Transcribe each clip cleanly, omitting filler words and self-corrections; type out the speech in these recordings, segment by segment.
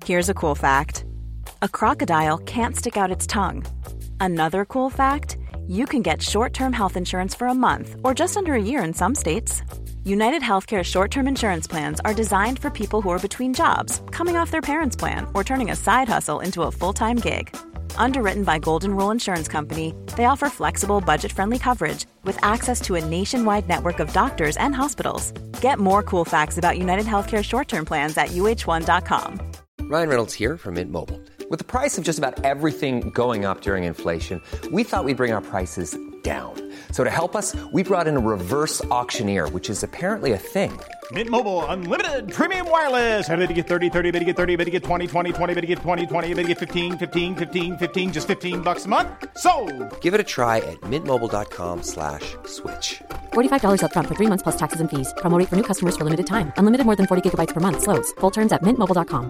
Here's a cool fact. A crocodile can't stick out its tongue. Another cool fact, you can get short-term health insurance for a month or just under a year in some states. United Healthcare short-term insurance plans are designed for people who are between jobs, coming off their parents' plan, or turning a side hustle into a full-time gig. Underwritten by Golden Rule Insurance Company, they offer flexible, budget-friendly coverage with access to a nationwide network of doctors and hospitals. Get more cool facts about United Healthcare short-term plans at uh1.com. Ryan Reynolds here from Mint Mobile. With the price of just about everything going up during inflation, we thought we'd bring our prices down. So to help us, we brought in a reverse auctioneer, which is apparently a thing. Mint Mobile Unlimited Premium Wireless. How to get 30, 30, bit to get 30, bit to get 20, 20, 20, bit to get 20, 20, bit to get 15, 15, 15, 15, just $15 a month? Sold! Give it a try at mintmobile.com/switch. $45 up front for 3 months plus taxes and fees. Promo rate for new customers for limited time. Unlimited more than 40 gigabytes per month. Slows full terms at mintmobile.com.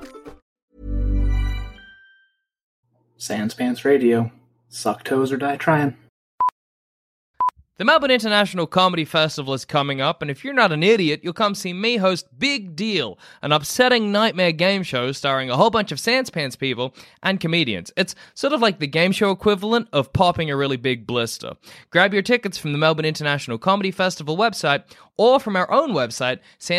Sans Pants Radio. Suck toes or die trying. The Melbourne International Comedy Festival is coming up, and if you're not an idiot, you'll come see me host Big Deal, an upsetting nightmare game show starring a whole bunch of Sans Pants people and comedians. It's sort of like the game show equivalent of popping a really big blister. Grab your tickets from the Melbourne International Comedy Festival website or from our own website,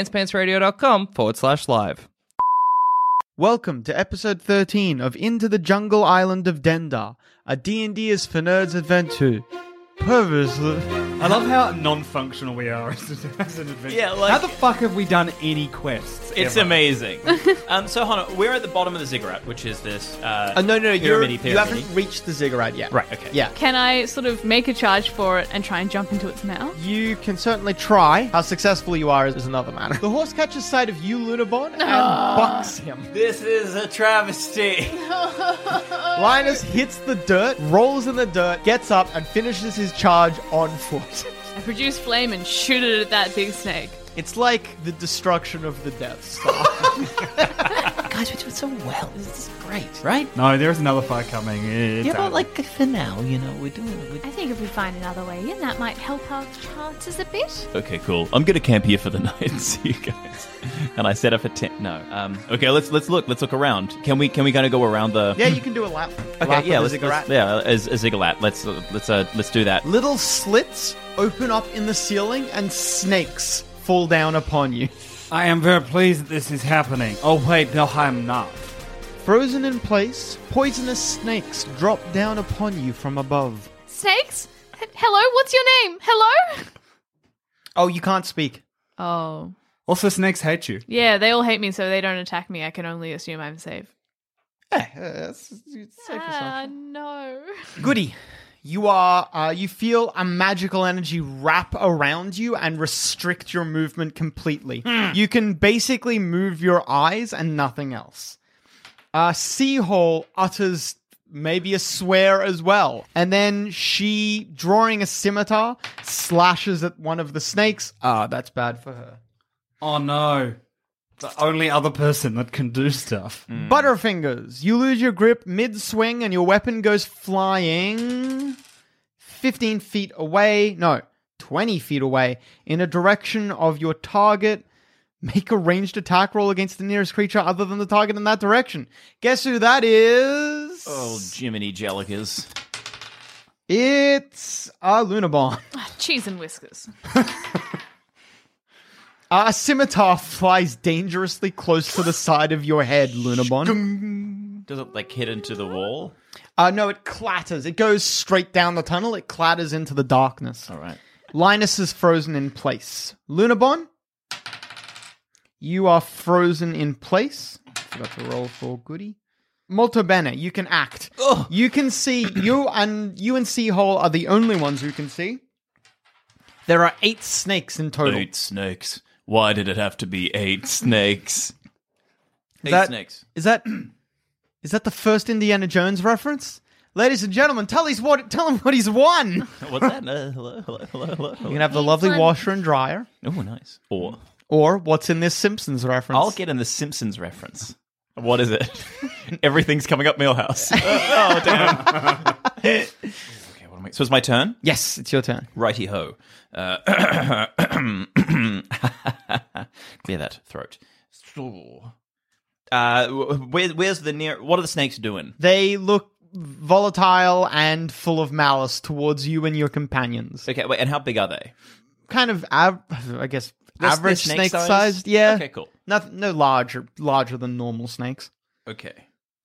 sanspantsradio.com/live. Welcome to episode 13 of Into the Jungle Island of Dendar, a D&D is for Nerds adventure. Previously... I love how non-functional we are as an adventure. Yeah, like, how the fuck have we done any quests? It's ever? amazing. So, Hannah, we're at the bottom of the ziggurat, which is this no, you pyramid. haven't reached the ziggurat yet. Right, okay. Yeah. Can I sort of make a charge for it and try and jump into its mouth? You can certainly try. How successful you are is another matter. The horse catches sight of you, Lunabon, and bucks him. This is a travesty. Linus hits the dirt, rolls in the dirt, gets up, and finishes his charge on foot. I produce flame and shoot it at that big snake. It's like the destruction of the Death Star. Guys, we're doing so well. This is great, right? No, there's another fight coming. But like for now, we're doing it. I think if we find another way in, that might help our chances a bit. Okay, cool. I'm gonna camp here for the night and see you guys. And I set up a tent. No. Okay, let's look around. Can we kind of go around the? Yeah, you can do a lap. Okay, yeah, let's ziggurat. As a ziggurat. Let's do that. Little slits open up in the ceiling, and snakes fall down upon you. I am very pleased that this is happening. Oh wait, no, I'm not. Frozen in place, poisonous snakes drop down upon you from above. Snakes? Hello, what's your name? Hello? Oh, you can't speak. Oh. Also, snakes hate you. Yeah, they all hate me, so they don't attack me. I can only assume I'm safe. It's safe assumption. No. Goody. You feel a magical energy wrap around you and restrict your movement completely. You can basically move your eyes and nothing else. Seahole utters maybe a swear as well. And then she, drawing a scimitar, slashes at one of the snakes. That's bad for her. Oh no. The only other person that can do stuff. Butterfingers. You lose your grip mid-swing and your weapon goes flying 15 feet away. No, 20 feet away in a direction of your target. Make a ranged attack roll against the nearest creature other than the target in that direction. Guess who that is? Oh, Jiminy Jellicas. It's Lunabon. Cheese and whiskers. A scimitar flies dangerously close to the side of your head, Lunabon. Does it, hit into the wall? No, it clatters. It goes straight down the tunnel. It clatters into the darkness. All right. Linus is frozen in place. Lunabon, you are frozen in place. Forgot to roll for Goody. Molto bene, you can act. Ugh. You can see, you and Seahole are the only ones who can see. There are 8 snakes in total. 8 snakes. Why did it have to be 8 snakes? Snakes. Is that the first Indiana Jones reference? Ladies and gentlemen, tell him what he's won. What's that? Hello. You can have the lovely washer and dryer. Oh, nice. Or what's in this Simpsons reference? I'll get in the Simpsons reference. What is it? Everything's coming up Millhouse. Oh, damn. Okay, so it's my turn? Yes, it's your turn. Righty-ho. Clear that throat. Where's the near? What are the snakes doing? They look volatile and full of malice towards you and your companions. Okay, wait, and how big are they? Kind of, I guess, They're average snake snake-sized. Yeah. Okay, cool. No larger than normal snakes. Okay.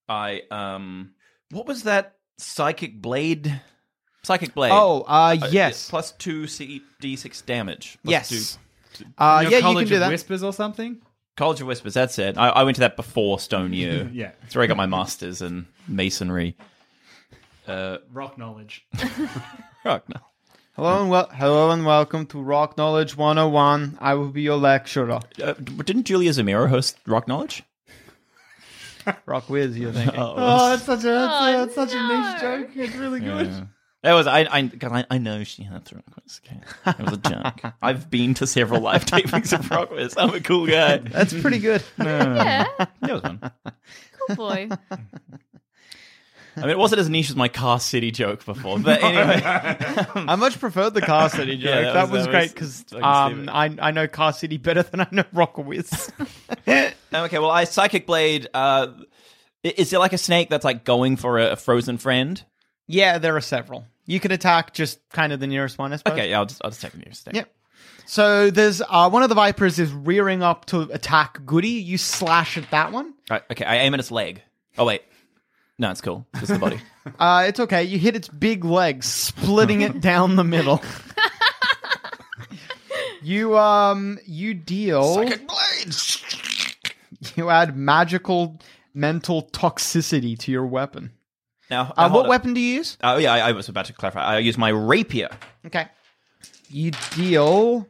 What was that psychic blade? Psychic blade. Oh, yes. Plus 2 d6 damage. Plus Yes. 2. Yeah, you can College do of that. Whispers or something? College of Whispers, that's it. I went to that before Stone U. Yeah. That's where I got my master's in masonry. Rock knowledge. Rock no. Hello and welcome to Rock Knowledge 101. I will be your lecturer. Didn't Julia Zamiro host Rock Knowledge? Rock Wiz, you're thinking. That's such a niche joke. It's really good. Yeah. That was I know she had through it. Okay. It was a joke. I've been to several live tapings of Rock Wiz. I'm a cool guy. That's pretty good. Yeah. That was fun. Cool boy. I mean, it wasn't as niche as my Car City joke before, but anyway. I much preferred the Car City joke. Yeah, that was great because I know Car City better than I know Rock Wiz. Okay, well, I Psychic Blade. Is there like a snake that's like going for a frozen friend? Yeah, there are several. You can attack just kind of the nearest one, I suppose. Okay, yeah, I'll just take the nearest snake. Yep. So there's one of the Vipers is rearing up to attack Goody. You slash at that one. Right, okay, I aim at its leg. Oh, wait. No, it's cool. It's the body. It's okay. You hit its big legs, splitting it down the middle. You deal Psychic Blades! You add magical mental toxicity to your weapon. Now, what weapon do you use? Oh, yeah, I was about to clarify. I use my rapier. Okay. You deal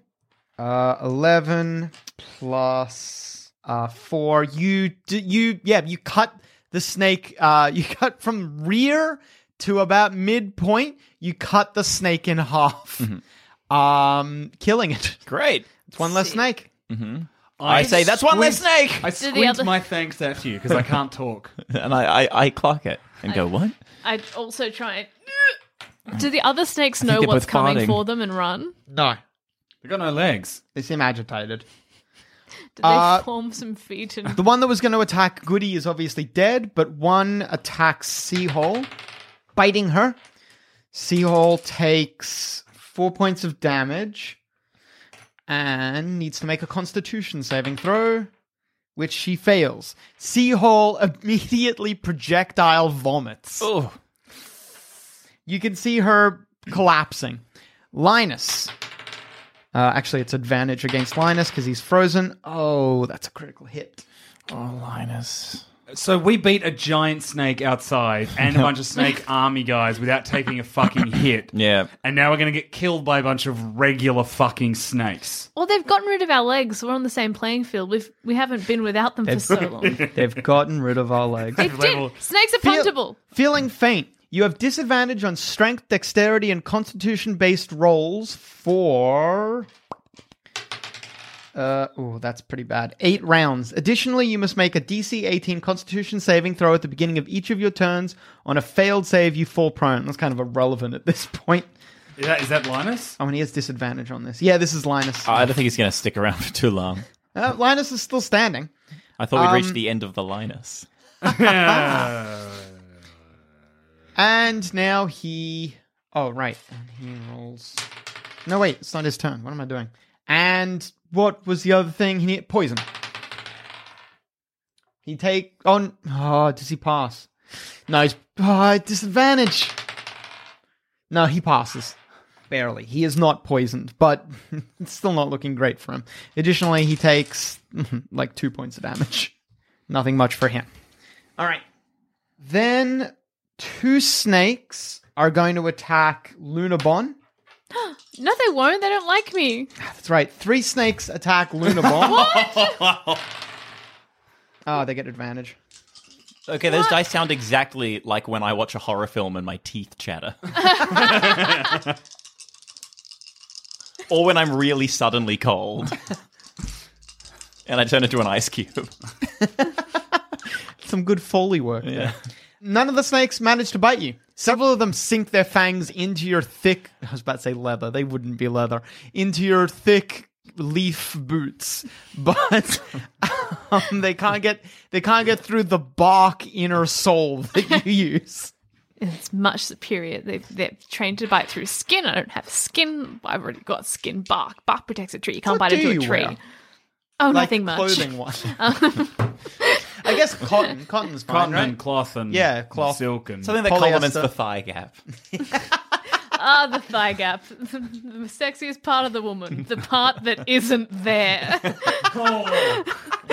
11 plus 4. You cut the snake. You cut from rear to about midpoint. You cut the snake in half, killing it. Great. It's one less snake. Mm-hmm. I say that's one less snake. I squint my thanks at you because I can't talk. And I clock it and go, what? I'd also try and... Do the other snakes know they're what's both coming farting. for them and run? No. They've got no legs. They seem agitated. Do they form some feet? And... The one that was going to attack Goody is obviously dead, but one attacks Seahole, biting her. Seahole takes 4 points of damage and needs to make a Constitution saving throw, which she fails. Seahole immediately projectile vomits. Oh. You can see her collapsing. Linus. Actually, it's advantage against Linus because he's frozen. Oh, that's a critical hit. Oh, Linus. So we beat a giant snake outside and a bunch of snake army guys without taking a fucking hit. Yeah. And now we're going to get killed by a bunch of regular fucking snakes. Well, they've gotten rid of our legs. We're on the same playing field. We haven't been without them for so long. They've gotten rid of our legs. They did. Snakes are puntable. Feeling faint. You have disadvantage on strength, dexterity, and constitution-based rolls for... that's pretty bad. 8 rounds. Additionally, you must make a DC 18 Constitution saving throw at the beginning of each of your turns. On a failed save, you fall prone. That's kind of irrelevant at this point. Is that Linus? Oh, and he has disadvantage on this. Yeah, this is Linus. I don't think he's going to stick around for too long. Linus is still standing. I thought we'd reached the end of the Linus. And now he... Oh, right. And he rolls... No, wait. It's not his turn. What am I doing? And what was the other thing? He needed poison. He take on... Oh, does he pass? No, he's... disadvantage. No, he passes. Barely. He is not poisoned, but it's still not looking great for him. Additionally, he takes like 2 points of damage. Nothing much for him. All right. Then 2 snakes are going to attack Lunabon. No, they won't. They don't like me. That's right. 3 snakes attack Lunabon. What? Oh, they get advantage. Okay, those dice sound exactly like when I watch a horror film and my teeth chatter. Or when I'm really suddenly cold. And I turn into an ice cube. Some good Foley work there. Yeah. None of the snakes manage to bite you. Several of them sink their fangs into your thick... I was about to say leather. They wouldn't be leather. Into your thick leaf boots. But They can't get through the bark inner soul that you use. It's much superior. They're trained to bite through skin. I don't have skin. I've already got skin. Bark. Bark protects a tree. You can't What bite into do a you tree. wear? Oh, Like nothing much. clothing wise. I guess cotton. Cotton's fine, Cotton right? and cloth and cloth. silk and Something that Polyester. complements the thigh gap. The thigh gap. The sexiest part of the woman. The part that isn't there. Wow.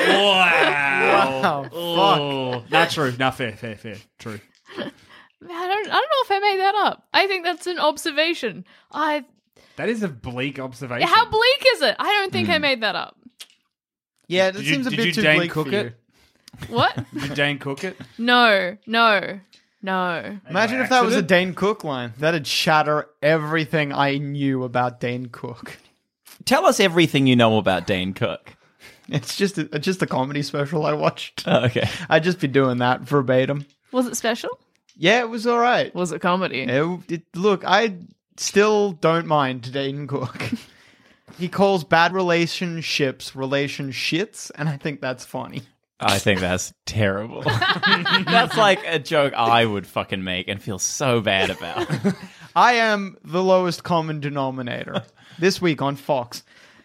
Wow. Oh, not true. Not fair. True. I don't know if I made that up. I think that's an observation. That is a bleak observation. How bleak is it? I don't think I made that up. Yeah, that seems a did bit you too Dane bleak cook for you. it? What? Did Dane cook it? No. Imagine if that was a Dane Cook line. That'd shatter everything I knew about Dane Cook. Tell us everything you know about Dane Cook. It's just a comedy special I watched. Oh, okay. I'd just be doing that verbatim. Was it special? Yeah, it was all right. Was it comedy? Look, I still don't mind Dane Cook. He calls bad relationships relationships, and I think that's funny. I think that's terrible. That's like a joke I would fucking make and feel so bad about. I am the lowest common denominator. This week on Fox.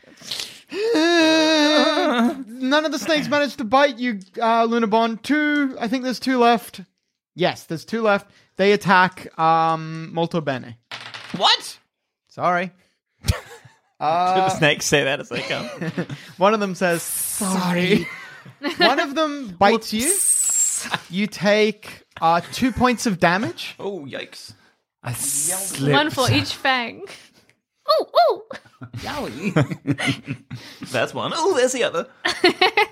None of the snakes managed to bite you, Lunabon. 2, I think there's 2 left. Yes, there's 2 left. They attack Molto Bene. What? Sorry. Did the snakes say that as they come? One of them says, sorry. One of them bites you. You take 2 points of damage. Oh, yikes. I slipped. One for each fang. Ooh. Yowie. That's one. Oh, there's the other. How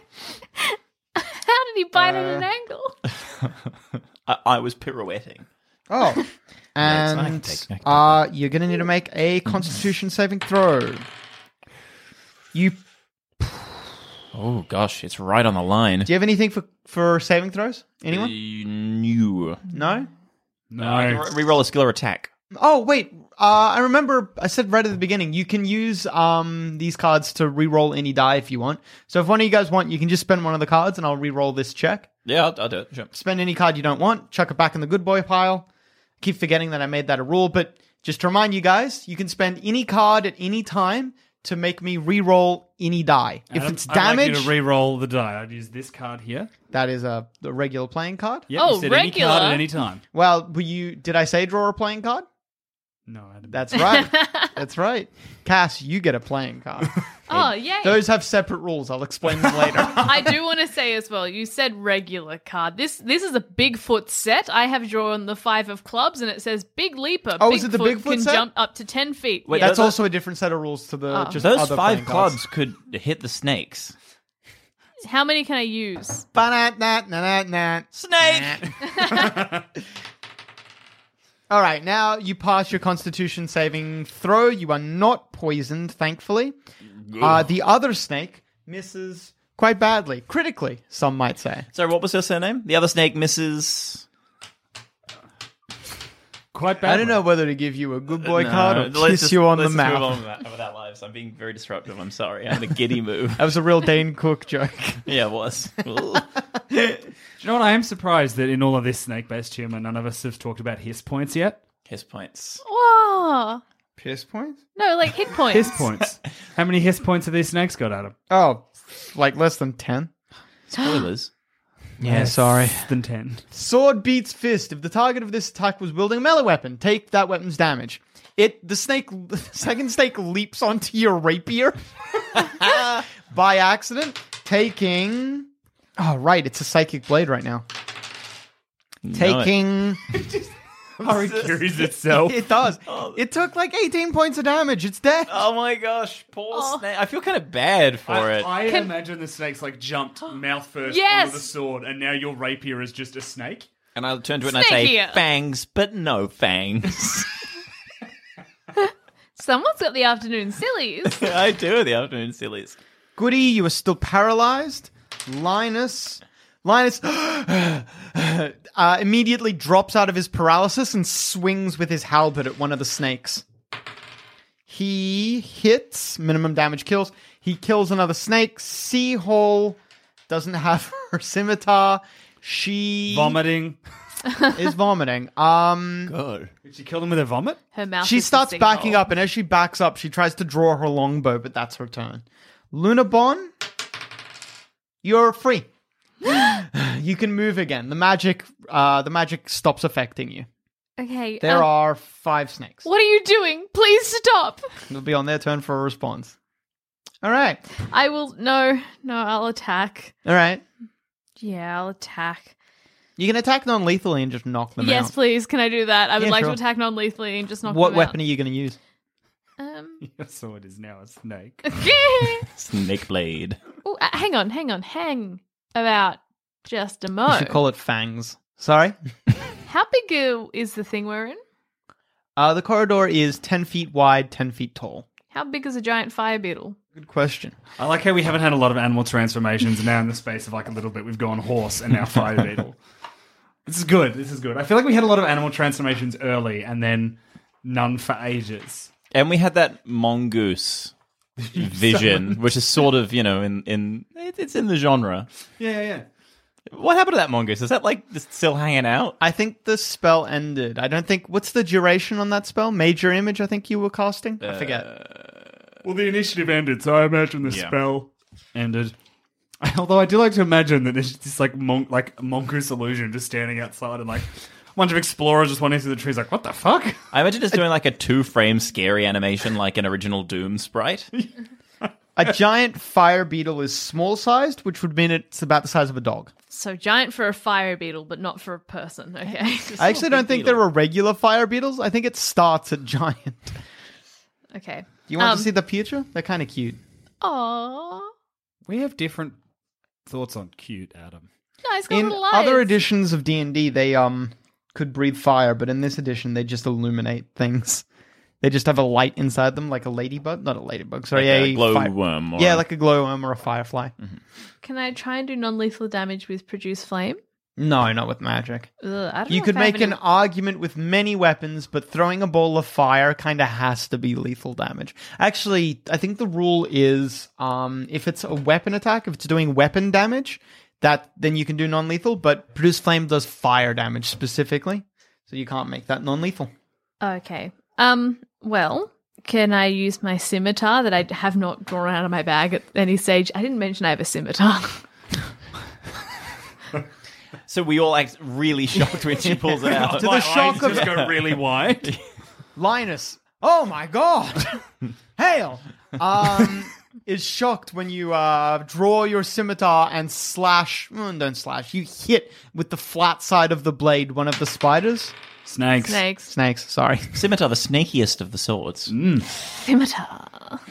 did he bite at an angle? I was pirouetting. Oh. I can And take- you're going to need to make a Constitution saving throw. You Oh, gosh. It's right on the line. Do you have anything for saving throws? Anyone? No. No? No. I can reroll a skill or attack. Oh, wait. I remember I said right at the beginning, you can use these cards to re-roll any die if you want. So if one of you guys want, you can just spend one of the cards and I'll re-roll this check. Yeah, I'll do it. Sure. Spend any card you don't want, chuck it back in the good boy pile. Keep forgetting that I made that a rule, but just to remind you guys, you can spend any card at any time to make me re-roll any die. If it's I'd like damage, you to re-roll the die. I'd use this card here. that is the regular playing card. Yep, Oh, you said any card regular? at any time. Well, did I say draw a playing card? No, I didn't. That's right. That's right. Cass, you get a playing card. Oh, yay. Those have separate rules. I'll explain them later. I do want to say as well, you said regular card. This is a Bigfoot set. I have drawn the 5 of clubs and it says Big Leaper. Oh, is it the Bigfoot can set? jump up to 10 feet. Wait, Yeah. That's also a different set of rules to the just Those other 5 playing cards. clubs could hit the snakes. How many can I use? Ba-nat-nat-nat-nat. Snake! All right, now you pass your Constitution saving throw. You are not poisoned, thankfully. The other snake misses quite badly, critically, some might say. Sorry, what was her surname? The other snake misses... Quite bad. I don't know whether to give you a good boy No, card or let's kiss just- you on the let's just move mouth. on with our lives. I'm being very disruptive. I'm sorry. I'm in a giddy move. That was a real Dane Cook joke. Yeah, it was. Do you know what? I am surprised that in all of this snake-based humor, none of us have talked about hiss points yet. Hiss points. Whoa. Piss points? No, like hit points. Hiss points. How many hiss points have these snakes got, Adam? Oh, like less than 10. Spoilers. Yeah, sorry. Less than 10. Sword beats fist. If the target of this attack was wielding a melee weapon, take that weapon's damage. The second snake leaps onto your rapier by accident, taking... Oh, right, it's a psychic blade right now. Taking... Carries itself. It does. It took like 18 points of damage. It's dead. Oh my gosh, poor snake. I feel kind of bad for it. I imagine the snake's like jumped mouth first Yes! onto the sword, and now your rapier is just a snake. And I turn to it and I Snake say, here. fangs, but no fangs. Someone's got the afternoon sillies. I do, the afternoon sillies. Goody, you are still paralyzed. Linus immediately drops out of his paralysis and swings with his halberd at one of the snakes. He hits, minimum damage kills. He kills another snake. Seahole doesn't have her scimitar. She Vomiting. is vomiting. God. Did she kill them with her vomit? Her mouth. She is the starts backing sinkhole. up, and as she backs up, she tries to draw her longbow, but that's her turn. Lunabon, you're free. You can move again. The magic stops affecting you. Okay. There are 5 snakes. What are you doing? Please stop. It'll be on their turn for a response. All right. I will. No, I'll attack. All right. Yeah, I'll attack. You can attack non-lethally and just knock them out. Yes, please. Can I do that? I would Yeah, like sure. to attack non-lethally and just knock What them weapon are you going to use? out. Your sword is now a snake. Snake blade. Ooh, hang on. About just a You mo. should call it fangs. Sorry? How big is the thing we're in? The corridor is 10 feet wide, 10 feet tall. How big is a giant fire beetle? Good question. I like how we haven't had a lot of animal transformations, and now in the space of like a little bit, we've gone horse and now fire beetle. This is good. I feel like we had a lot of animal transformations early, and then none for ages. And we had that mongoose vision, which is sort of, it's in the genre. Yeah. What happened to that mongoose? Is that like just still hanging out? I think the spell ended. I don't think... What's the duration on that spell? Major image, I think you were casting? I forget. Well, the initiative ended, so I imagine the Yeah. spell ended. Although I do like to imagine that there's this like mongoose illusion just standing outside and like a bunch of explorers just wandering through the trees like, what the fuck? I imagine just doing like a 2-frame scary animation like an original Doom sprite. A giant fire beetle is small-sized, which would mean it's about the size of a dog. So giant for a fire beetle, but not for a person. Okay. I actually don't think there are regular fire beetles. I think it starts at giant. Okay. Do you want to see the picture? They're kind of cute. Aww. We have different thoughts on cute, Adam. No, it's got In little eyes. other editions of D&D, they could breathe fire, but in this edition, they just illuminate things. They just have a light inside them, like a ladybug. Not a ladybug, sorry. Like a fire- glowworm. Yeah, like a glowworm or a firefly. Can I try and do non-lethal damage with produce flame? No, not with magic. Ugh, I don't You know could if I have make an any- argument with many weapons, but throwing a ball of fire kind of has to be lethal damage. Actually, I think the rule is if it's a weapon attack, if it's doing weapon damage, then you can do non-lethal, but produce flame does fire damage specifically, so you can't make that non-lethal. Okay. Well, can I use my scimitar that I have not drawn out of my bag at any stage? I didn't mention I have a scimitar. So we all act really shocked when she pulls it out. To the shock of just go really wide. Linus, oh my god! Hail! Is shocked when you draw your scimitar and don't slash. You hit with the flat side of the blade one of the spiders. Snakes. Snakes. Sorry. Scimitar, the snakiest of the swords. Scimitar.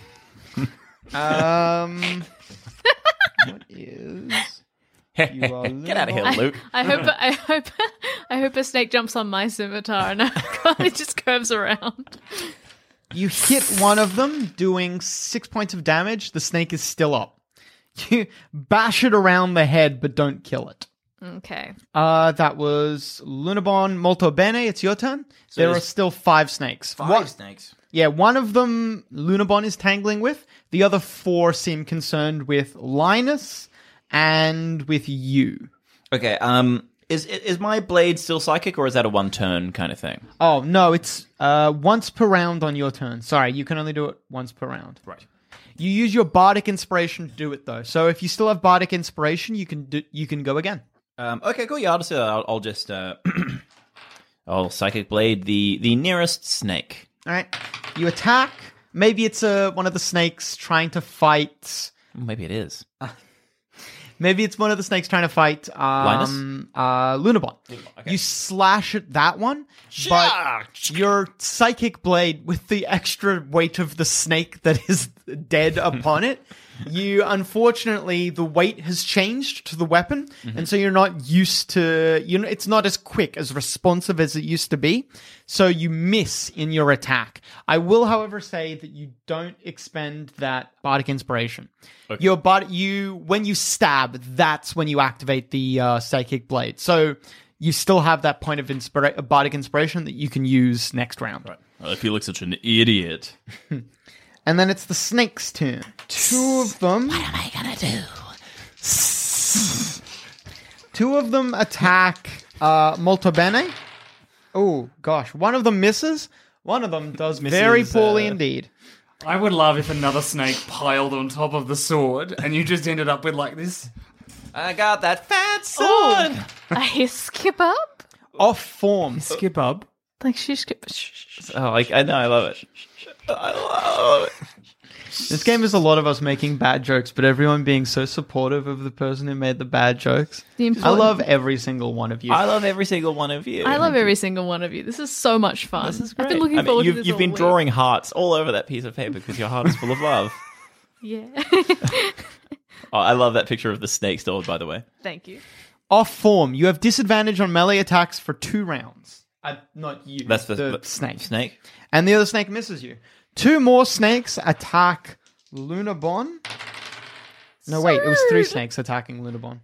What is? Get out of here, Luke. I hope a snake jumps on my scimitar and it just curves around. You hit one of them, doing 6 points of damage. The snake is still up. You bash it around the head, but don't kill it. Okay. That was Lunabon Molto Bene. It's your turn. So there are there's still 5 snakes. snakes. Yeah, one of them Lunabon is tangling with. The other 4 seem concerned with Linus and with you. Okay, is my blade still psychic, or is that a 1-turn kind of thing? Oh, no, it's once per round on your turn. Sorry, you can only do it once per round. Right. You use your Bardic Inspiration to do it, though. So if you still have Bardic Inspiration, you can go again. Okay, cool. Yeah, I'll just I'll psychic blade the nearest snake. All right. You attack. Maybe it's one of the snakes trying to fight. Maybe it is. Maybe it's one of the snakes trying to fight Linus? Lunabon. Okay. You slash at that one, but your psychic blade, with the extra weight of the snake that is dead upon it, unfortunately, the weight has changed to the weapon, and so you're not used to, it's not as quick, as responsive as it used to be, so you miss in your attack. I will, however, say that you don't expend that Bardic Inspiration. Okay. When you stab, that's when you activate the Psychic Blade. So you still have that point of Bardic Inspiration that you can use next round. Right. Well, I feel like such an idiot. And then it's the snake's turn. 2 of them. What am I gonna do? Two of them attack molto bene. Oh, gosh. One of them misses. One of them does very poorly indeed. I would love if another snake piled on top of the sword and you just ended up with like this. I got that fat sword. I skip up. Off form. Skip up. Like she skip. Oh, I know, I love it. I love it. This game is a lot of us making bad jokes, but everyone being so supportive of the person who made the bad jokes. I love every single one of you. I love every single one of you. I love every single one of you. This is so much fun. This is great. I've been looking forward to this. You've been all drawing hearts all over that piece of paper because your heart is full of love. Yeah. Oh, I love that picture of the snake sword, by the way. Thank you. Off form. You have disadvantage on melee attacks for 2 rounds. Not you. That's the snake. Snake. And the other snake misses you. 2 more snakes attack Lunabon. No, wait. It was 3 snakes attacking Lunabon.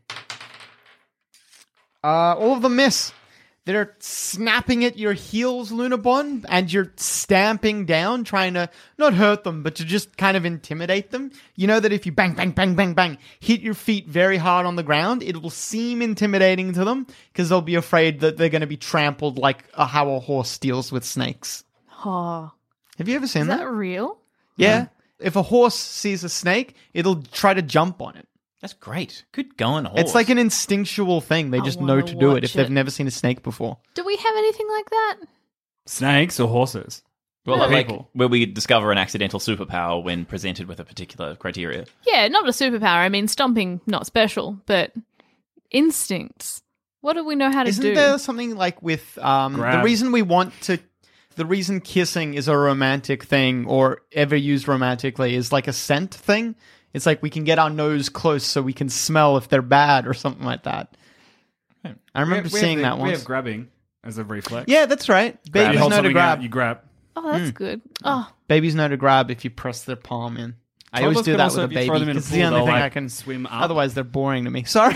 All of them miss. They're snapping at your heels, Lunabon, and you're stamping down, trying to not hurt them, but to just kind of intimidate them. You know that if you bang, bang, bang, bang, bang, hit your feet very hard on the ground, it will seem intimidating to them because they'll be afraid that they're going to be trampled like how a horse deals with snakes. Oh. Have you ever seen Is that real? Yeah. If a horse sees a snake, it'll try to jump on it. That's great. Good going, horse. It's like an instinctual thing. They just know to do it if they've never seen a snake before. Do we have anything like that? Snakes or horses? Well, No. like where we discover an accidental superpower when presented with a particular criteria. Yeah, not a superpower. I mean, stomping, not special, but instincts. What do we know how to Isn't do? there something like with the reason kissing is a romantic thing or ever used romantically is like a scent thing? It's like we can get our nose close so we can smell if they're bad or something like that. I remember seeing that once. We have grabbing as a reflex. Yeah, that's right. You Babies hold know to something grab. out, you grab. Oh, that's good. Oh, Babies know to grab if you press their palm in. I always Toddlers do can that also, with a if you throw baby them in a because it's the pool, only they'll, thing like, I can swim up. Otherwise, they're boring to me. Sorry.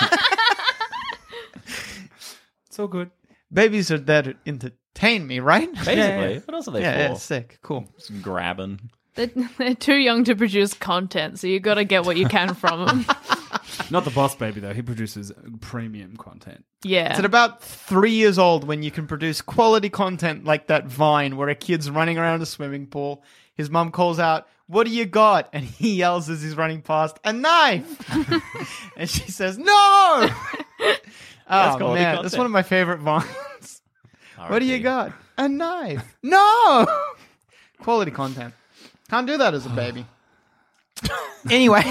It's all good. Babies are there to entertain me, right? Basically. What else are they for? Yeah, sick. Cool. Just grabbing. they're too young to produce content, so you got to get what you can from them. Not the boss baby, though. He produces premium content. Yeah. It's at about 3 years old when you can produce quality content like that Vine where a kid's running around a swimming pool. His mum calls out, "What do you got?" And he yells as he's running past, "A knife!" And she says, "No!" Oh, quality man. content. That's one of my favorite Vines. What do you got? A knife. No! Quality content. Can't do that as a baby. Anyway.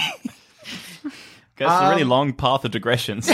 That's a really long path of digressions.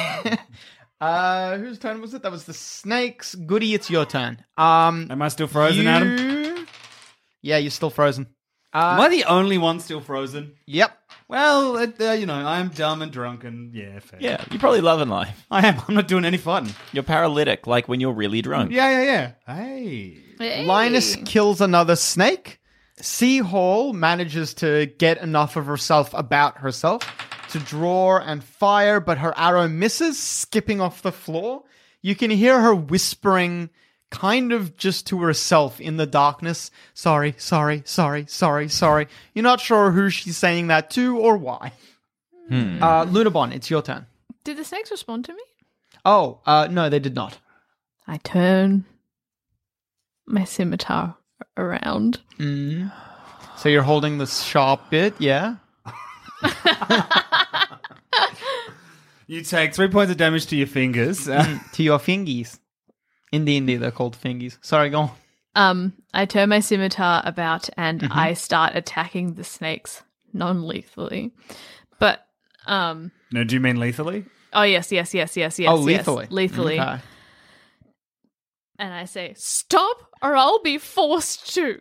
Whose turn was it? That was the snakes. Goody, it's your turn. Am I still frozen, Adam? Yeah, you're still frozen. Am I the only one still frozen? Yep. Well, I'm dumb and drunk and yeah, fair. Yeah, you're probably loving life. I am. I'm not doing any fun. You're paralytic, like when you're really drunk. Yeah. Hey. Linus kills another snake. Seahall manages to get enough of herself about herself to draw and fire, but her arrow misses, skipping off the floor. You can hear her whispering kind of just to herself in the darkness. Sorry. You're not sure who she's saying that to or why. Lunabon, it's your turn. Did the snakes respond to me? Oh, no, they did not. I turn my scimitar around. So you're holding the sharp bit, yeah? You take 3 points of damage to your fingers. To your fingies. In D&D, they're called fingies. Sorry, go on. I turn my scimitar about and I start attacking the snakes non-lethally. But, No, do you mean lethally? oh, yes. Oh, lethally. Yes, lethally. Okay. And I say, stop or I'll be forced to.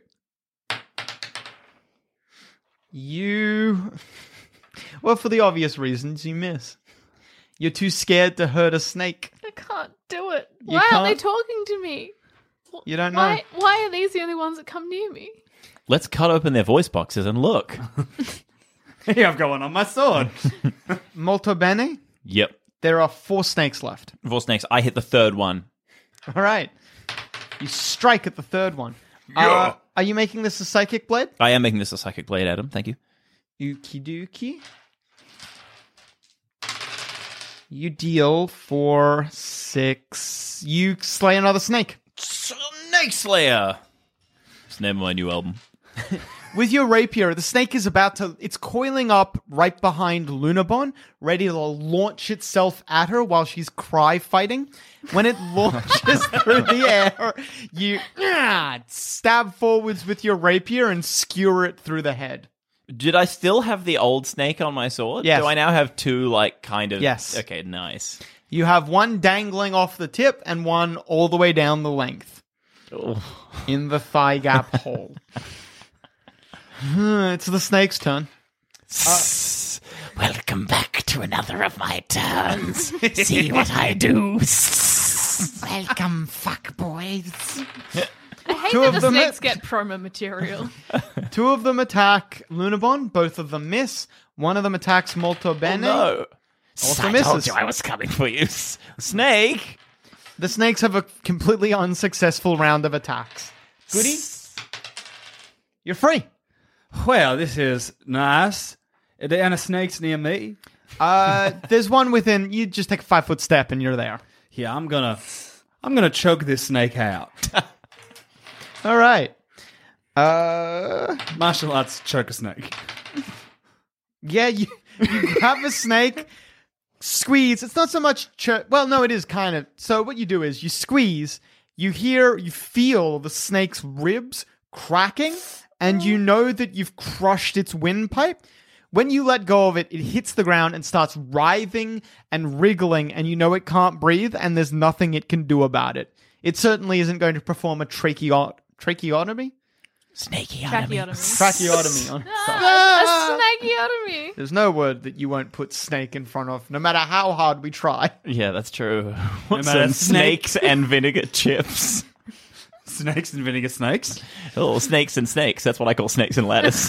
Well, for the obvious reasons, you miss. You're too scared to hurt a snake. I can't do it. You Why aren't they can't? talking to me? You don't know. Why are these the only ones that come near me? Let's cut open their voice boxes and look. Yeah, I've got one on my sword. Molto bene. Yep. There are 4 snakes left. 4 snakes. I hit the third one. All right. You strike at the third one. Are you making this a psychic blade? I am making this a psychic blade, Adam. Thank you. Okie dokie. You deal for 6. You slay another snake. Snake Slayer. It's the name of my new album. With your rapier, the snake is it's coiling up right behind Lunabon, ready to launch itself at her while she's cry fighting. When it launches through the air, you stab forwards with your rapier and skewer it through the head. Did I still have the old snake on my sword? Yes. Do I now have two, like, kind of... Yes. Okay, nice. You have one dangling off the tip and one all the way down the length. Oh. In the thigh gap hole. It's the snake's turn. Welcome back to another of my turns. See what I do. Welcome, fuck boys. I hate Two that of the them snakes get promo material. 2 of them attack Lunabon. Both of them miss. One of them attacks Molto Bene. No. Also I misses. told you I was coming for you. Snake! The snakes have a completely unsuccessful round of attacks. Goody, you're free. Well, this is nice. Are there any snakes near me? There's one within. You just take a 5-foot step and you're there. Yeah, I'm gonna choke this snake out. All right. Martial arts choke a snake. Yeah, you grab a snake, squeeze. It's not so much. Well, no, it is kind of. So what you do is you squeeze. You feel the snake's ribs cracking, and you know that you've crushed its windpipe. When you let go of it, it hits the ground and starts writhing and wriggling, and you know it can't breathe, and there's nothing it can do about it. It certainly isn't going to perform a tracheotomy? Snakeotomy. Tracheotomy on itself. A snakeotomy. There's no word that you won't put snake in front of, no matter how hard we try. Yeah, that's true. What's matter some snake- snakes and vinegar chips? Snakes and vinegar snakes? Oh, snakes and snakes. That's what I call snakes and lettuce.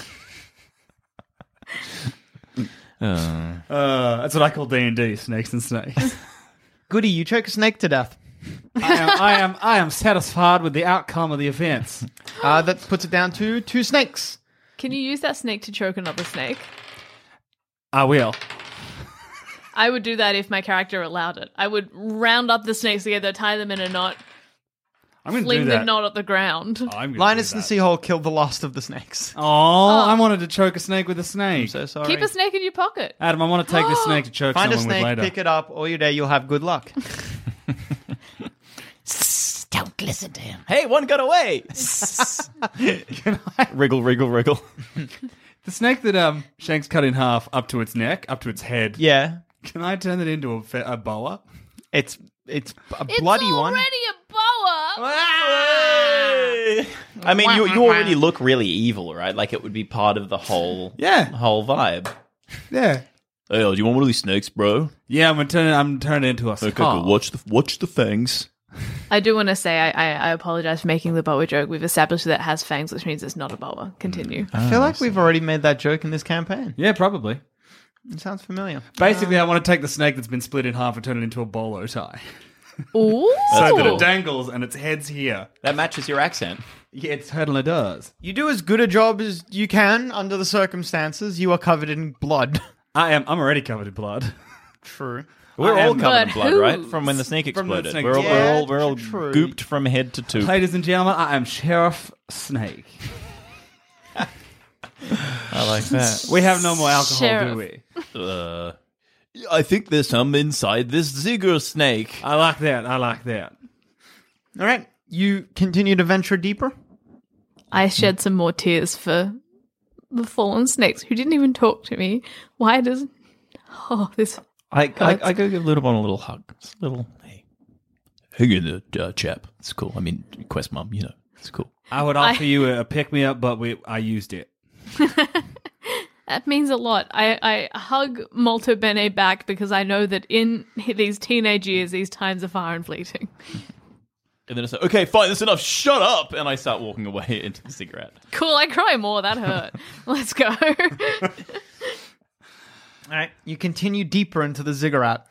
That's what I call D&D, snakes and snakes. Goody, you choke a snake to death. I am satisfied with the outcome of the events. That puts it down to 2 snakes. Can you use that snake to choke another snake? I will. I would do that if my character allowed it. I would round up the snakes together, tie them in a knot, I'm going to fling do the that. knot at the ground. I'm gonna Linus do and that. Seahole killed the last of the snakes. Oh, I wanted to choke a snake with a snake. I'm so sorry. Keep a snake in your pocket. Adam, I want to take this snake to choke Find a someone with snake, later. pick it up, all your day you'll have good luck. Don't listen to him. Hey, one got away! Wriggle, wriggle, wriggle. The snake that Shanks cut in half up to its neck, up to its head. Yeah. Can I turn it into a boa? It's a bloody one. It's already a boa. I mean, you already look really evil, right? Like it would be part of the whole vibe. Yeah. Hey, do you want one of these snakes, bro? Yeah, I'm turning it into a Okay, skull. cool. Watch the fangs. I do want to say I apologize for making the boa joke. We've established that it has fangs, which means it's not a boa. Continue. I feel like we've already made that joke in this campaign. Yeah, probably. It sounds familiar. Basically, I want to take the snake that's been split in half and turn it into a bolo tie. Ooh. So that it dangles and its head's here. That matches your accent. Yeah, it certainly does. You do as good a job as you can under the circumstances. You are covered in blood. I'm already covered in blood. True. We're all covered in But blood, who? right? From when the snake From the exploded. snake We're all, exploded. we're all True. gooped from head to toe. Ladies and gentlemen, I am Sheriff Snake. I like that. We have no more alcohol, Sheriff. do we? I think there's some inside this Zigger snake. I like that. All right. You continue to venture deeper. I shed some more tears for the fallen snakes who didn't even talk to me. Why does... Oh, this... I go give Lunabon a little hug. It's a little, hey. Hang in there, chap. It's cool. I mean, Quest Mom, you know, it's cool. I would offer you a pick-me-up, but I used it. That means a lot. I hug Molto Bene back because I know that in these teenage years, these times are far and fleeting. And then I say, okay, fine, that's enough. Shut up. And I start walking away into the cigarette. Cool, I cry more. That hurt. Let's go. All right. You continue deeper into the ziggurat.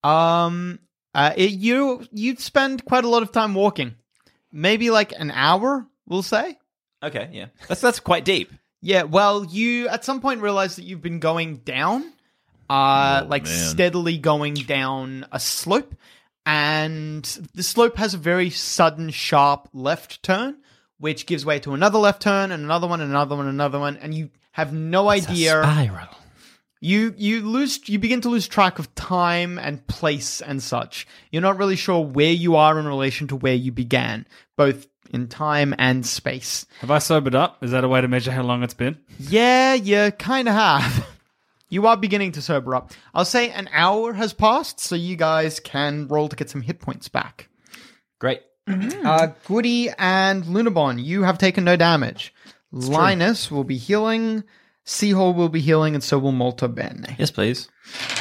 You spend quite a lot of time walking. Maybe like an hour, we'll say. Okay, yeah. That's quite deep. Yeah, well, you at some point realize that you've been going down, steadily going down a slope. And the slope has a very sudden, sharp left turn, which gives way to another left turn and another one and another one and another one. And you have no idea. A spiral. You begin to lose track of time and place and such. You're not really sure where you are in relation to where you began, both in time and space. Have I sobered up? Is that a way to measure how long it's been? Yeah, you kind of have. You are beginning to sober up. I'll say an hour has passed, so you guys can roll to get some hit points back. Great. Goody and Lunabon, you have taken no damage. Linus will be healing. Seahole will be healing, and so will Molto Bene. Yes, please.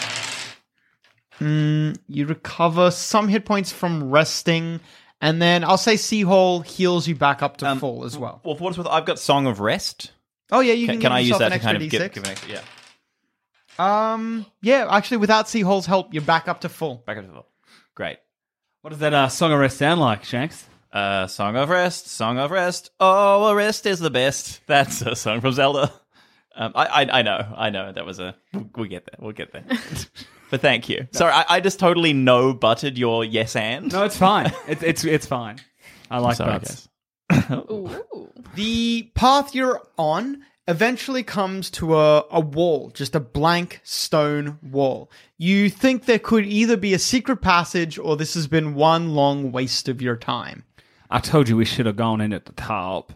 You recover some hit points from resting, and then I'll say Seahole heals you back up to full as well. Well, for what it's worth, I've got Song of Rest. Oh, yeah, you can I use that an to kind of extra give D6. an extra, yeah. Yeah, actually, without Seahole's help, you're back up to full. Back up to full. Great. What does that Song of Rest sound like, Shanks? Song of Rest, Song of Rest. Oh, a rest is the best. That's a song from Zelda. I know. That was we'll get there. But thank you. Sorry, I just totally no-butted your yes and. No, it's fine. It's fine. I like butts. The path you're on eventually comes to a wall, just a blank stone wall. You think there could either be a secret passage or this has been one long waste of your time. I told you we should have gone in at the top.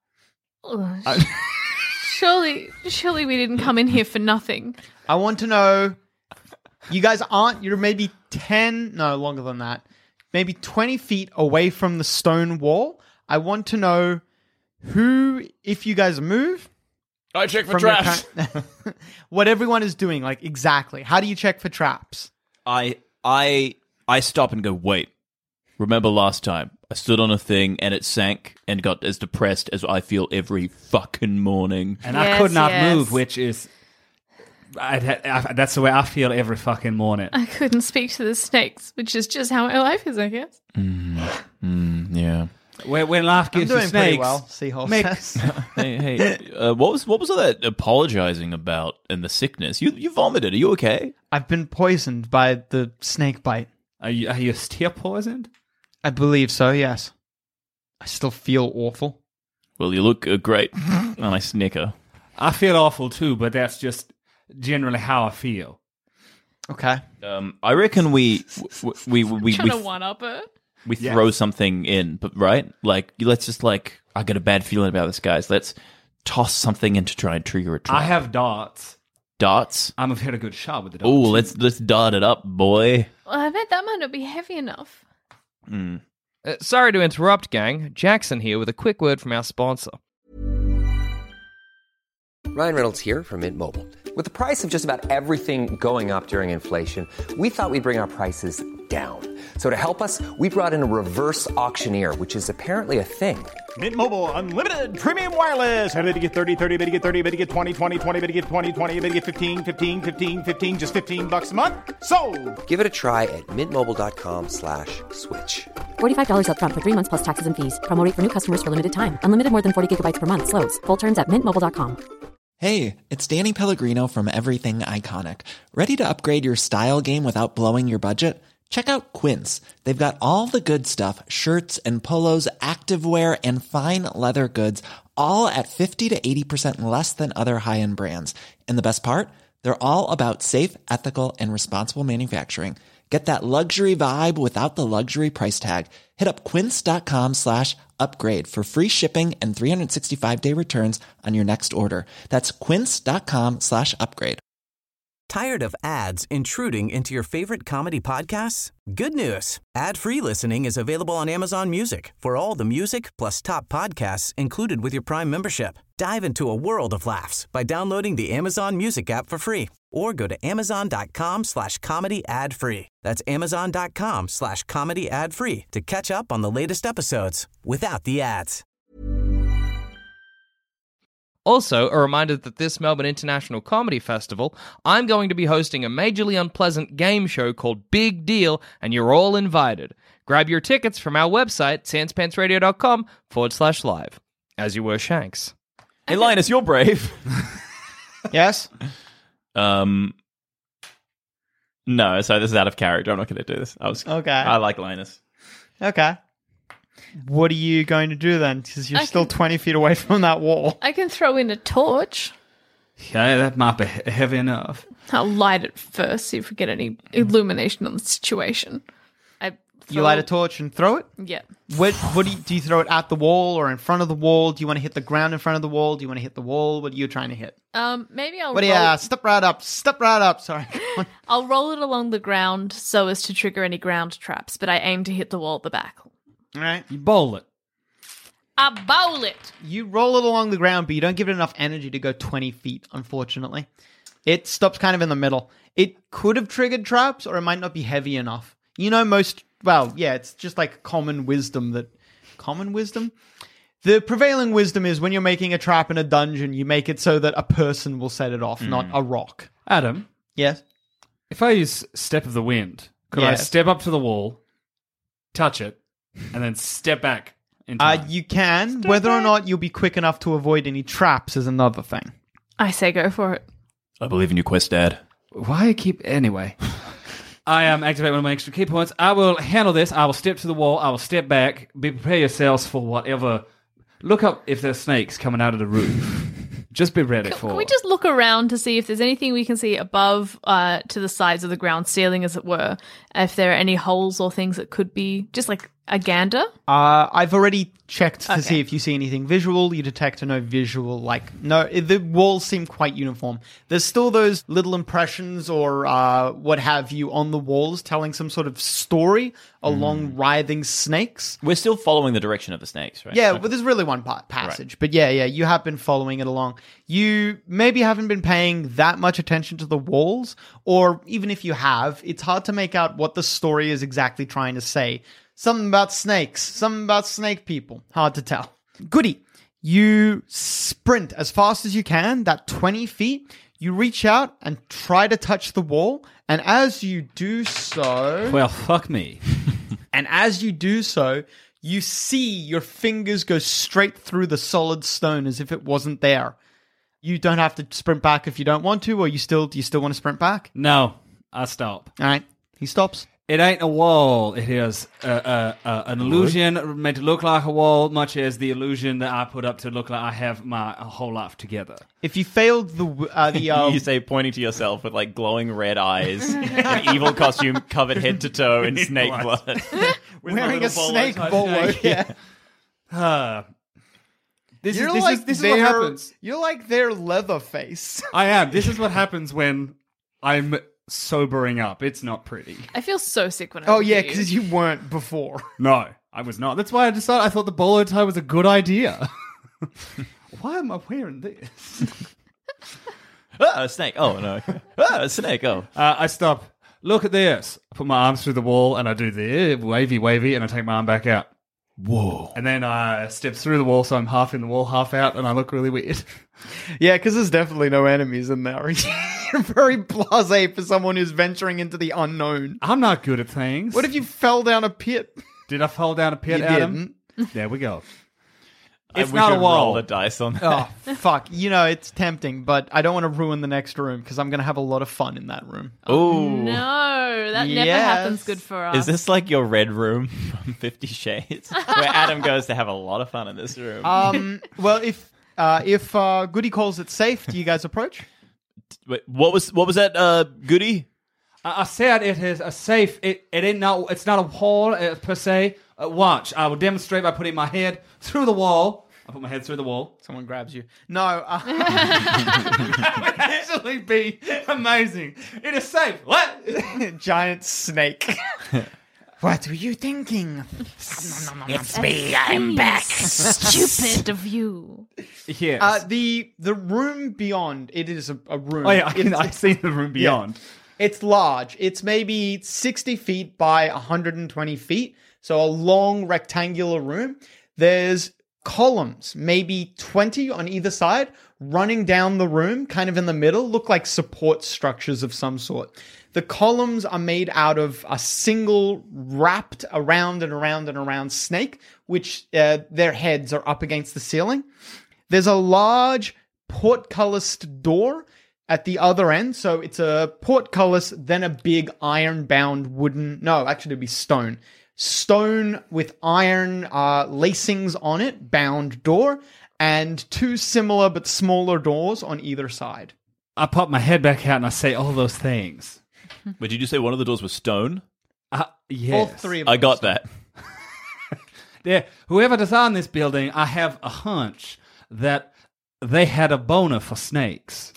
Surely we didn't come in here for nothing. I want to know, you're maybe 10, no, longer than that, maybe 20 feet away from the stone wall. I want to know who, if you guys move... I check for traps. What everyone is doing, like, exactly. How do you check for traps? I stop and go, wait. Remember last time? I stood on a thing and it sank and got as depressed as I feel every fucking morning. And I could not move, which is... that's the way I feel every fucking morning. I couldn't speak to the snakes, which is just how my life is, I guess. Yeah. When life gives you doing snakes... pretty well, Seahole says. Hey, what was all that apologizing about and the sickness? You vomited. Are you okay? I've been poisoned by the snake bite. Are you still poisoned? I believe so, yes. I still feel awful. Well, you look great. And I snicker. I feel awful too, but that's just generally how I feel. Okay. I reckon we Trying to one-up it. We throw something in, but right? Like, let's just I got a bad feeling about this, guys. Let's toss something in to try and trigger a trap. I have darts. Darts? I'm a very good shot with the darts. Oh, let's dart it up, boy. Well, I bet that might not be heavy enough. Sorry to interrupt, gang. Jackson here with a quick word from our sponsor. Ryan Reynolds here from Mint Mobile. With the price of just about everything going up during inflation, we thought we'd bring our prices down. So to help us, we brought in a reverse auctioneer, which is apparently a thing. Mint Mobile Unlimited Premium Wireless. How to get 30, 30, bit to get 30, bit to get 20, 20, 20, bit to get 20, 20, bit to get 15, 15, 15, 15, just $15 a month? Sold! Give it a try at mintmobile.com/switch. $45 up front for 3 months plus taxes and fees. Promo rate for new customers for limited time. Unlimited more than 40 gigabytes per month. Slows full terms at mintmobile.com. Hey, it's Danny Pellegrino from Everything Iconic. Ready to upgrade your style game without blowing your budget? Check out Quince. They've got all the good stuff, shirts and polos, activewear, and fine leather goods, all at 50 to 80% less than other high-end brands. And the best part? They're all about safe, ethical, and responsible manufacturing. Get that luxury vibe without the luxury price tag. Hit up quince.com/upgrade for free shipping and 365-day returns on your next order. That's quince.com/upgrade. Tired of ads intruding into your favorite comedy podcasts? Good news. Ad-free listening is available on Amazon Music for all the music plus top podcasts included with your Prime membership. Dive into a world of laughs by downloading the Amazon Music app for free or go to amazon.com/comedy ad-free. That's amazon.com/comedy ad-free to catch up on the latest episodes without the ads. Also, a reminder that this Melbourne International Comedy Festival, I'm going to be hosting a majorly unpleasant game show called Big Deal, and you're all invited. Grab your tickets from our website, sanspantsradio.com/live. As you were, Shanks. Hey, Linus, you're brave. Yes? No, so this is out of character. I'm not going to do this. Okay. I like Linus. Okay. What are you going to do then? Because you're still 20 feet away from that wall. I can throw in a torch. Okay, that might be heavy enough. I'll light it first, see if we get any illumination on the situation. You light a torch and throw it? Yeah. What do you throw it at the wall or in front of the wall? Do you want to hit the ground in front of the wall? Do you want to hit the wall? What are you trying to hit? Maybe I'll Step right up. Sorry. I'll roll it along the ground so as to trigger any ground traps, but I aim to hit the wall at the back. All right. You bowl it. I bowl it. You roll it along the ground, but you don't give it enough energy to go 20 feet, unfortunately. It stops kind of in the middle. It could have triggered traps, or it might not be heavy enough. You know, it's just like common wisdom. The prevailing wisdom is when you're making a trap in a dungeon, you make it so that a person will set it off, not a rock. Adam? Yes? If I use Step of the Wind, could I step up to the wall, touch it, and then step back? You can. Whether or not you'll be quick enough to avoid any traps is another thing. I say go for it. I believe in you, Quest Dad. Why keep... Anyway... I activate one of my extra key points. I will handle this. I will step to the wall. I will step back. Prepare yourselves for whatever. Look up if there's snakes coming out of the roof. Just be ready for it. Can we just look around to see if there's anything we can see above to the sides of the ground ceiling, as it were? If there are any holes or things that could be just like a gander? I've already checked to see if you see anything visual. You detect no visual. The walls seem quite uniform. There's still those little impressions or what have you on the walls telling some sort of story along writhing snakes. We're still following the direction of the snakes, right? Yeah, but there's really one passage. Right. But yeah, you have been following it along. You maybe haven't been paying that much attention to the walls, or even if you have, it's hard to make out what the story is exactly trying to say. Something about snakes, something about snake people. Hard to tell. Goody. You sprint as fast as you can, that 20 feet. You reach out and try to touch the wall. And as you do so... Well, fuck me. And as you do so, you see your fingers go straight through the solid stone as if it wasn't there. You don't have to sprint back if you don't want to, or do you still want to sprint back? No, I stop. All right. He stops. It ain't a wall. It is an illusion meant to look like a wall, much as the illusion that I put up to look like I have my whole life together. If you failed the you say pointing to yourself with like glowing red eyes, an evil costume covered head to toe in snake blood, wearing a snake bolo. Yeah. This is what happens. You're like their Leatherface. I am. This is what happens when I'm sobering up. It's not pretty. I feel so sick when I Oh yeah, because you weren't before. No, I was not. That's why I decided I thought the bolo tie was a good idea. Why am I wearing this? A snake. Oh no. A snake. Oh. I stop. Look at this. I put my arms through the wall and I do the wavy, and I take my arm back out. Whoa. And then I step through the wall, so I'm half in the wall, half out, and I look really weird. Yeah, because there's definitely no enemies in there. You're very blasé for someone who's venturing into the unknown. I'm not good at things. What if you fell down a pit? Did I fall down a pit, You Adam? didn't. There we go. It's not a wall. Roll the dice on that. Oh, fuck. It's tempting, but I don't want to ruin the next room because I'm going to have a lot of fun in that room. Oh. No, that never happens good for us. Is this like your red room from 50 Shades? Where Adam goes to have a lot of fun in this room. Well, if Goody calls it safe, do you guys approach? Wait, what was that, Goody? I said it is a safe. It's not a wall per se. Watch. I will demonstrate by putting my head through the wall. I put my head through the wall. Someone grabs you. No. That would actually be amazing. It is safe. What? Giant snake. What were you thinking? It's me. I'm back. Stupid of you. Yes. The room beyond, it is a room. Oh yeah, I've seen the room beyond. Yeah. It's large. It's maybe 60 feet by 120 feet. So a long rectangular room. There's columns, maybe 20 on either side, running down the room, kind of in the middle, look like support structures of some sort. The columns are made out of a single wrapped around and around and around snake, which their heads are up against the ceiling. There's a large portcullis door at the other end. So it's a portcullis, then a big iron-bound wooden... No, actually it'd be stone. Stone with iron lacings on it, bound door, and 2 similar but smaller doors on either side. I pop my head back out and I say all those things. But did you say one of the doors was stone? Yes. All 3 of them. I got that. Yeah, whoever designed this building, I have a hunch that they had a boner for snakes.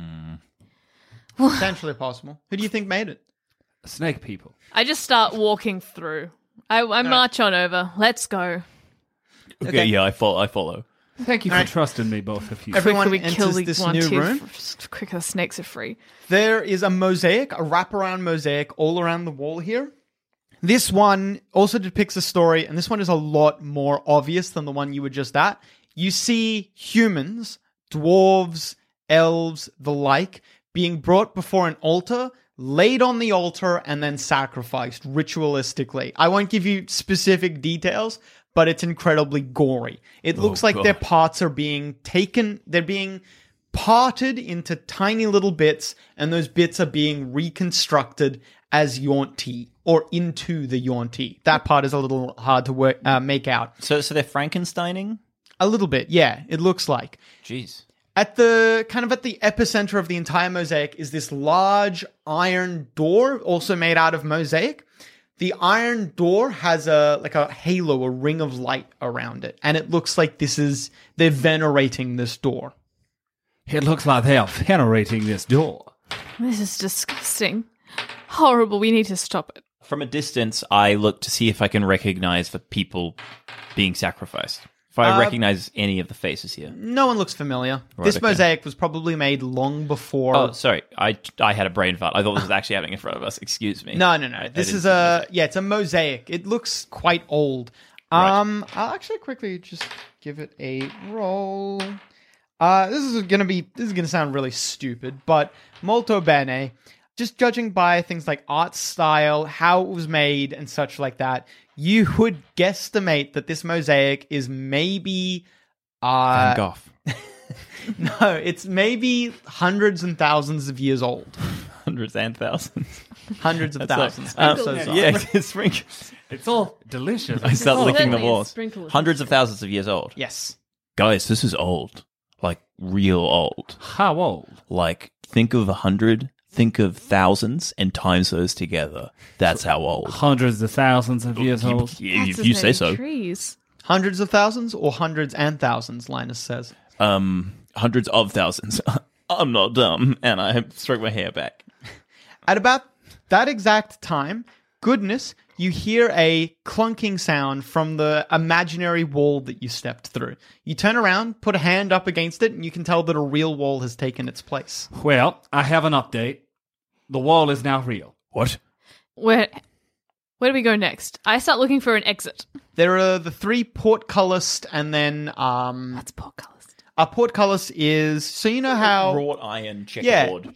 Potentially possible. Who do you think made it? Snake people. I just start walking through. I march on over. Let's go. Okay, yeah, I follow. Thank you for trusting me, both of you. Everyone Quicker we kill enters the this one, new two, room. Quicker, the snakes are free. There is a mosaic, a wraparound mosaic all around the wall here. This one also depicts a story, and this one is a lot more obvious than the one you were just at. You see humans, dwarves, elves, the like, being brought before an altar, laid on the altar, and then sacrificed ritualistically. I won't give you specific details, but it's incredibly gory. It looks like their parts are being taken, they're being parted into tiny little bits, and those bits are being reconstructed as Yuan-ti, or into the Yuan-ti. That part is a little hard to make out. So they're Frankensteining? A little bit, yeah, it looks like. Jeez. At the epicenter of the entire mosaic is this large iron door, also made out of mosaic. The iron door has a halo, a ring of light around it, and it looks like they're venerating this door. It looks like they are venerating this door. This is disgusting. Horrible. We need to stop it. From a distance, I look to see if I can recognize the people being sacrificed. If I recognize any of the faces here. No one looks familiar. Right, This okay. mosaic was probably made long before... Oh, sorry. I had a brain fart. I thought this was actually happening in front of us. Excuse me. No. This is it's a mosaic. It looks quite old. I'll actually quickly just give it a roll. This is gonna sound really stupid, but molto bene. Just judging by things like art style, how it was made, and such like that, you would guesstimate that this mosaic is maybe Van Gogh. No, it's maybe hundreds and thousands of years old. Hundreds and thousands. Hundreds of thousands. Like, I'm so sorry. yeah, sprinkles. It's all delicious. I start licking the Certainly walls. sprinkles. Hundreds of thousands of years old. Yes. Guys, this is old. Like, real old. How old? Like, think of 100, think of thousands, and times those together. That's how old. Hundreds of thousands of years old. If you say so. Trees. Hundreds of thousands or hundreds and thousands, Linus says. Hundreds of thousands. I'm not dumb, and I stroke my hair back. At about that exact time, goodness, you hear a clunking sound from the imaginary wall that you stepped through. You turn around, put a hand up against it, and you can tell that a real wall has taken its place. Well, I have an update. The wall is now real. What? Where do we go next? I start looking for an exit. There are the 3 portcullis, and then That's portcullis. a portcullis is so you know how Wrought iron checkerboard.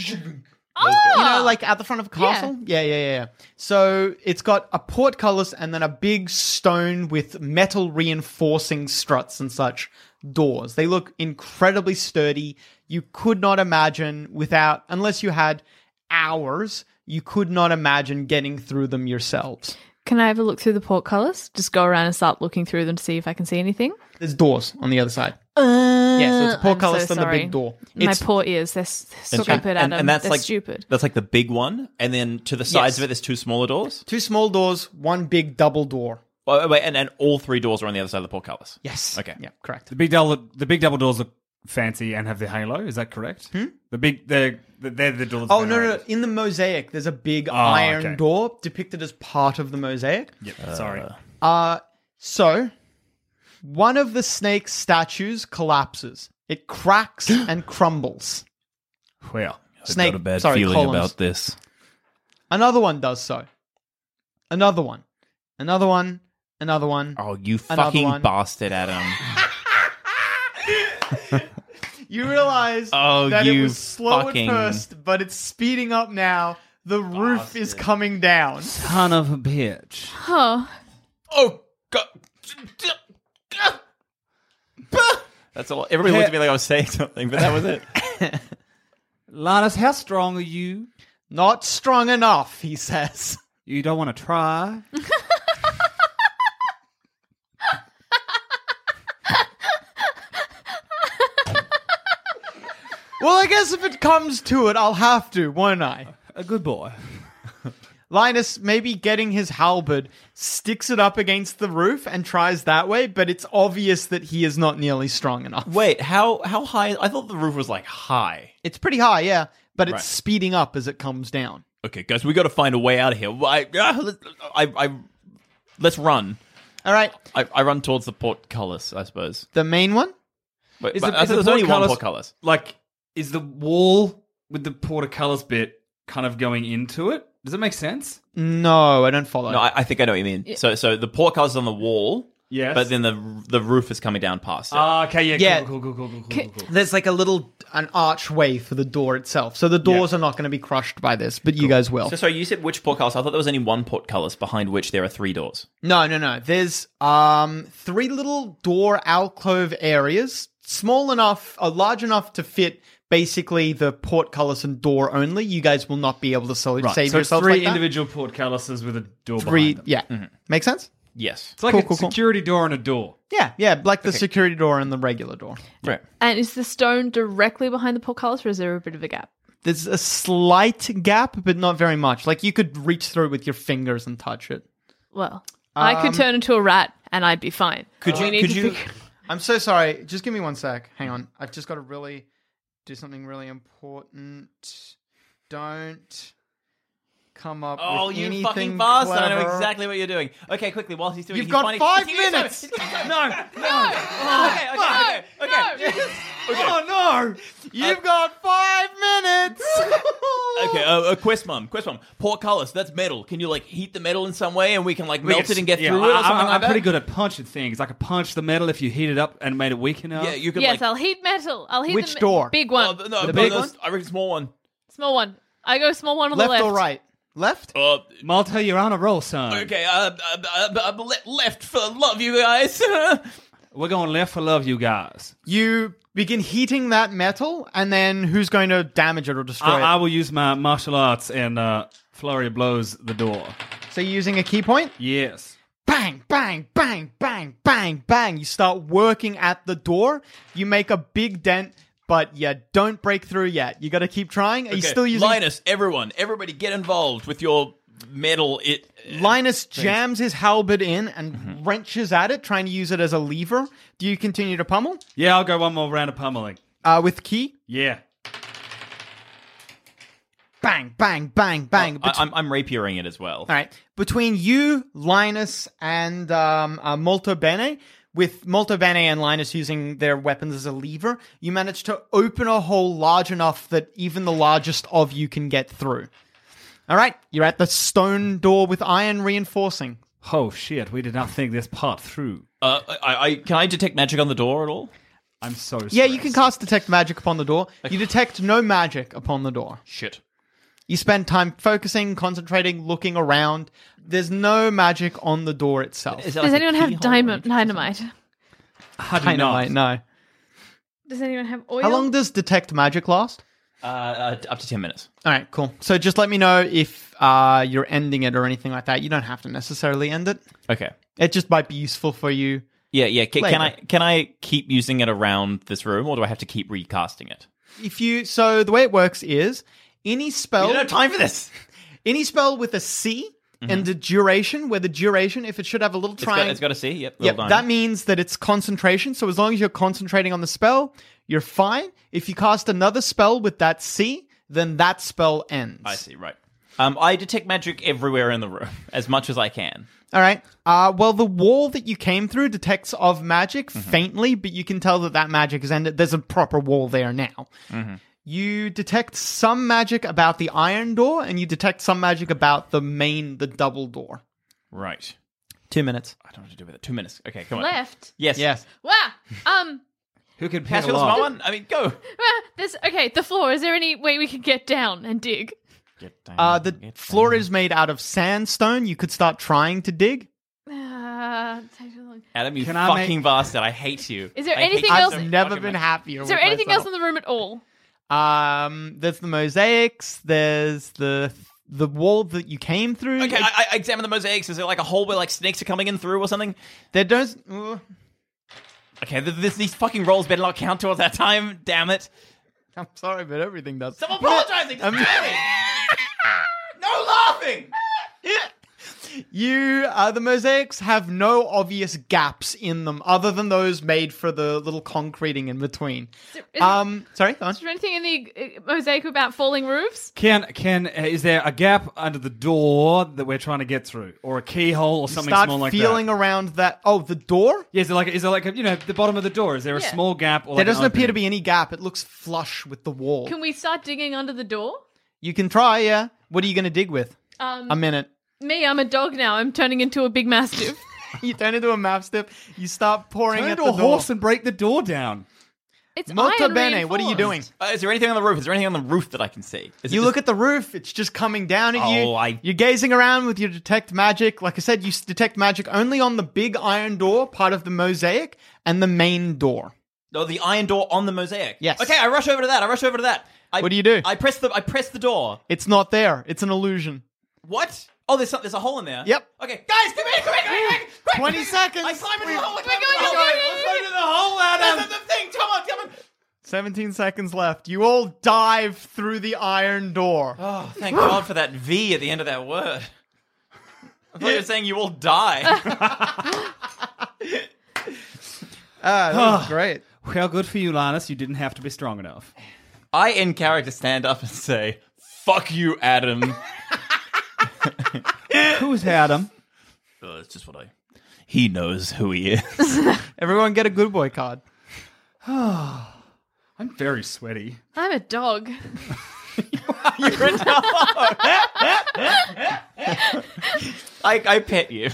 you know, like at the front of a castle? Yeah. So it's got a portcullis and then a big stone with metal reinforcing struts and such doors. They look incredibly sturdy. You could not imagine unless you had hours, you could not imagine getting through them yourselves. Can I have a look through the portcullis? Just go around and start looking through them to see if I can see anything? There's doors on the other side. Yeah, so it's a portcullis I'm so and the big sorry. door. My poor ears, they're stupid, Adam. And that's they're like stupid. That's like the big one, and then to the sides Yes. of it, there's 2 smaller doors. 2 small doors, 1 big double door. Wait, and all 3 doors are on the other side of the portcullis. Yes. Okay. Yeah, correct. The big double doors are fancy and have the halo. Is that correct? They're the doors. Oh, no. In the mosaic, there's a big iron door depicted as part of the mosaic. Yep. Sorry. So, one of the snake statues collapses. It cracks and crumbles. Well, Snake, I've got a bad sorry, feeling columns. about this. Another one does so. Another one. Another one. Another one. Oh, you Another fucking one. bastard, Adam. You realize Oh, that it you was slow fucking- at first, but it's speeding up now. The roof is coming down. Son of a bitch. Oh, Oh, God. That's all. Everybody looked at me like I was saying something, but that was it. Linus, how strong are you? Not strong enough, he says. You don't want to try? Well, I guess if it comes to it, I'll have to, won't I? A good boy. Linus, maybe getting his halberd, sticks it up against the roof and tries that way, but it's obvious that he is not nearly strong enough. Wait, how high? I thought the roof was like high. It's pretty high, yeah, but it's Right. speeding up as it comes down. Okay, guys, we got to find a way out of here. Let's run. All right. I run towards the portcullis, I suppose. The main one? Wait, Is but the- I is thought the there's only one portcullis- portcullis. Like, is the wall with the portcullis bit kind of going into it? Does it make sense? No, I don't follow. No, I think I know what you mean. So the portcullis is on the wall, Yes. but then the roof is coming down past it. Okay, yeah, Yeah. cool. There's like an archway for the door itself. So the doors are not going to be crushed by this, but you guys will. So sorry, you said which portcullis? I thought there was only one portcullis behind which there are 3 doors. No. There's 3 little door alcove areas, small enough, large enough to fit basically the portcullis and door only. You guys will not be able to save So it's yourselves 3 like that. individual portcullises with a door 3, behind them. yeah. Make sense? Yes. It's like Cool. a security door and a door. Yeah, like the security door and the regular door. Right. And is the stone directly behind the portcullis, or is there a bit of a gap? There's a slight gap, but not very much. Like you could reach through with your fingers and touch it. Well, I could turn into a rat and I'd be fine. Could We you? need Could to you? figure- I'm so sorry. Just give me one sec. Hang on. I've just got to really do something really important. Don't come up Oh, with you anything fucking bastard! I know clever. exactly what you're doing. Okay, quickly, while he's doing, You've he's got finding- 5 he's- minutes. No. Okay. Oh no! You've got 5 minutes. Okay, Quest mum. Portcullis, that's metal. Can you like heat the metal in some way, and we can like melt it and get through it or something I'm like that? pretty good at punching things. I could punch the metal if you heat it up and made it weak enough. Yeah, you could. Yes, I'll heat metal. I'll heat Which the door? big one. No, The big no, one? I reckon small one. Small one. I go small one on the Left left. or right? Left? Malta, you're on a roll, son. Okay, left for love, you guys. We're going left for love, you guys. You begin heating that metal, and then who's going to damage it or destroy I it? will use my martial arts and flurry of blows the door. So you're using a key point? Yes. Bang, bang, bang, bang, bang, bang. You start working at the door. You make a big dent, but you don't break through yet. You got to keep trying. Are you still using... Linus? Everybody, get involved with your metal. Linus jams his halberd in and wrenches at it, trying to use it as a lever. Do you continue to pummel? Yeah, I'll go one more round of pummeling. With key? Yeah. Bang, bang, bang, bang. I'm rapiering it as well. All right. Between you, Linus, and Molto Bene, with Molto Bene and Linus using their weapons as a lever, you manage to open a hole large enough that even the largest of you can get through. All right. You're at the stone door with iron reinforcing. Oh, shit. We did not think this part through. Can I detect magic on the door at all? I'm so stressed. Yeah, you can cast Detect Magic upon the door. You detect no magic upon the door. Shit. You spend time focusing, concentrating, looking around. There's no magic on the door itself. Does anyone have dynamite? Dynamite, no. Does anyone have oil? How long does Detect Magic last? Up to 10 minutes. All right, cool. So just let me know if you're ending it or anything like that. You don't have to necessarily end it. Okay. It just might be useful for you. Yeah. Can later. I keep using it around this room, or do I have to keep recasting it? So the way it works is any spell. We don't have time for this. Any spell with a C and the duration, where the duration, if it should have a little triangle. It's got a C. Yep. Yep, that means that it's concentration. So as long as you're concentrating on the spell, you're fine. If you cast another spell with that C, then that spell ends. I see. Right. I detect magic everywhere in the room, as much as I can. All right. Well, the wall that you came through detects of magic faintly, but you can tell that magic is ended. There's a proper wall there now. You detect some magic about the iron door, and you detect some magic about the double door. Right. 2 minutes. I don't know what to do with it. 2 minutes. Okay, come on. Left. Yes. Wow. Who can Pass pick the a small lock? one? I mean, go. The floor. Is there any way we could get down and dig? The floor is made out of sandstone. You could start trying to dig. Take too long. Adam, you Can I fucking bastard. I hate you. Is there I hate anything you else? so I've never fucking been much. happier. Is there with anything myself. else in the room at all? There's the mosaics. There's the wall that you came through. Okay, I examine the mosaics. Is there like a hole where like snakes are coming in through or something? There don't. Okay, these fucking rolls better not count towards that time. Damn it! I'm sorry, but everything does. Stop apologizing. Just do it. No laughing. The mosaics have no obvious gaps in them other than those made for the little concreting in between. Sorry, go on. Is there anything in the mosaic about falling roofs? Is there a gap under the door that we're trying to get through, or a keyhole, or something Start small like feeling that? around that. Oh, the door? Yeah, is there like the bottom of the door? Is there a small gap? Or There like an doesn't appear to opening? be any gap. It looks flush with the wall. Can we start digging under the door? You can try, yeah. What are you going to dig with? A minute. Me, I'm a dog now. I'm turning into a big mastiff. You turn into a mastiff. You start pouring Turn at into the a door. horse and break the door down. It's Nota iron bene, what are you doing? reinforced. Is there anything on the roof? Is there anything on the roof that I can see? You look at the roof, it's just coming down at you. You're gazing around with your detect magic. Like I said, you detect magic only on the big iron door, part of the mosaic, and the main door. Oh, the iron door on the mosaic. Yes. Okay, I rush over to that. What do you do? I press the door. It's not there. It's an illusion. What? Oh, there's a hole in there. Yep. Okay, guys, come here, quick! 20 seconds. I climb into the hole. We're going. Let's go to the hole, Adam. That's the thing. Come on. 17 seconds left. You all dive through the iron door. Oh, thank God for that V at the end of that word. I thought you were saying you all die. That was great. Well, good for you, Linus. You didn't have to be strong enough. I, in character, stand up and say, "Fuck you, Adam." Who's Adam? It's just he knows who he is. Everyone get a good boy card. I'm very sweaty. I'm a dog. You're a dog. I pet you.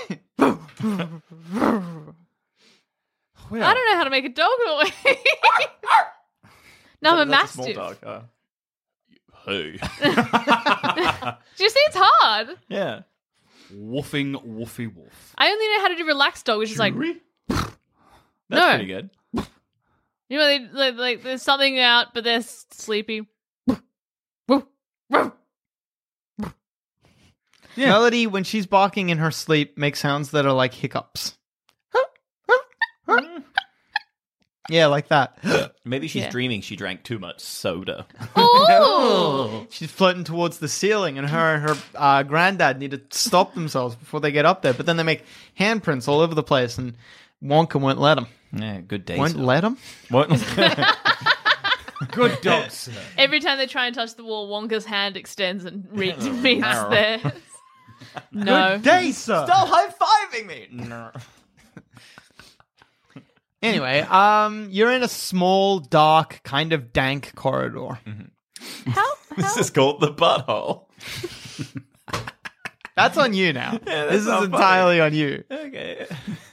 I don't know how to make a dog noise. No, I'm a That's mastiff. small dog. Hey. Do you see it's hard? Yeah. Woofing, woofy, woof. I only know how to do relaxed dog, which is like... That's No. pretty good. You know, like there's something out, but they're sleepy. Yeah. Melody, when she's barking in her sleep, makes sounds that are like hiccups. Yeah, like that. Maybe she's dreaming she drank too much soda. Oh! She's floating towards the ceiling, and her granddad need to stop themselves before they get up there. But then they make handprints all over the place, and Wonka won't let them. Yeah, good day. Won't sir. let them? Good dog, sir. Every time they try and touch the wall, Wonka's hand extends and meets theirs. No. Good day, sir. Stop high-fiving me! No. Anyway, you're in a small, dark, kind of dank corridor. How? This is called the butthole. That's on you now. Yeah, this is not entirely on you. Okay.